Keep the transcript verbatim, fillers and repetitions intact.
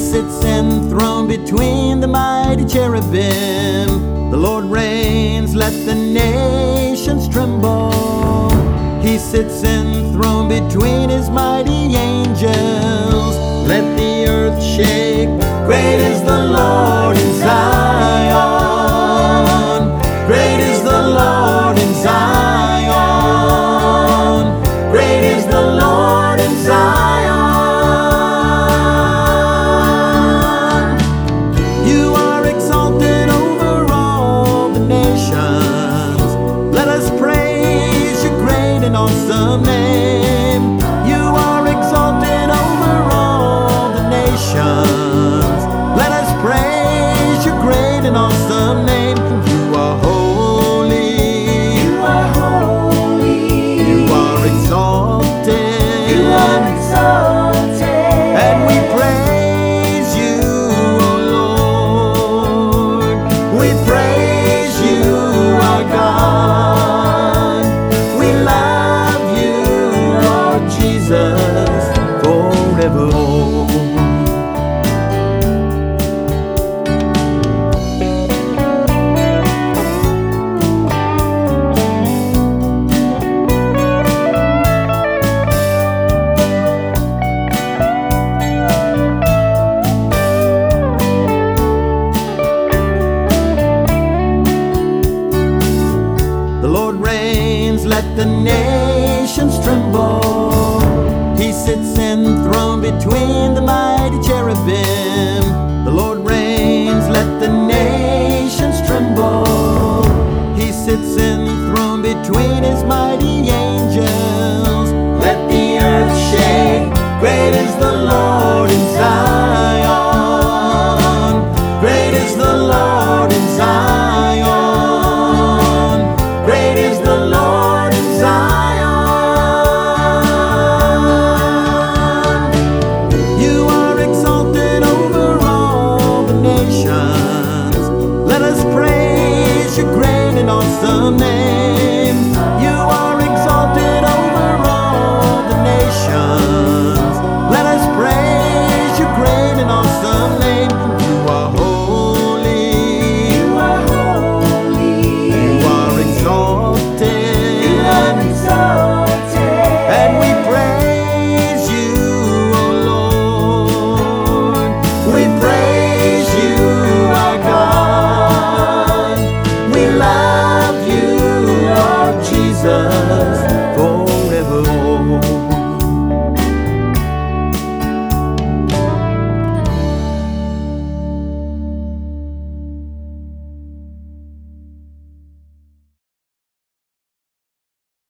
sits enthroned between the mighty cherubim. The Lord reigns, let the nations tremble. He sits enthroned between his mighty angels. Let the earth shake. Great is the Lord in Zion. Great is the Lord in Zion. Great is the Lord in Zion. You are exalted over all the nations. Let us praise your great and awesome name. You are exalted over all the nations. Let us praise your great and awesome name. You are holy. You are holy. You are exalted. You are exalted. And we praise you, O Lord. We praise you, our God. We love you, Lord Jesus, forever. The Lord reigns, let the nations tremble. He sits enthroned between the mighty cherubim. The Lord reigns, let the nations tremble. He sits enthroned between his mighty angels. Let the earth shake. Great is the Lord in Zion. Great is the Lord in Zion. Great is the Lord in Zion. You are exalted over all the nations. Let us praise your great and awesome name. You are exalted over all the nations. Let us praise your great and awesome name. You are holy. You are holy. You are exalted. You are exalted. And we praise you, O Lord. We praise you, our God. We love